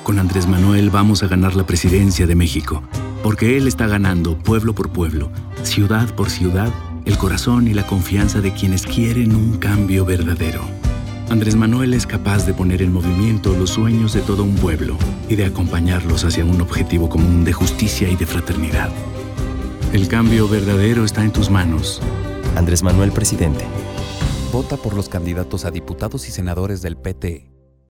Con Andrés Manuel vamos a ganar la presidencia de México, porque él está ganando pueblo por pueblo, ciudad por ciudad, el corazón y la confianza de quienes quieren un cambio verdadero. Andrés Manuel es capaz de poner en movimiento los sueños de todo un pueblo y de acompañarlos hacia un objetivo común de justicia y de fraternidad. El cambio verdadero está en tus manos. Andrés Manuel, presidente. Vota por los candidatos a diputados y senadores del PT.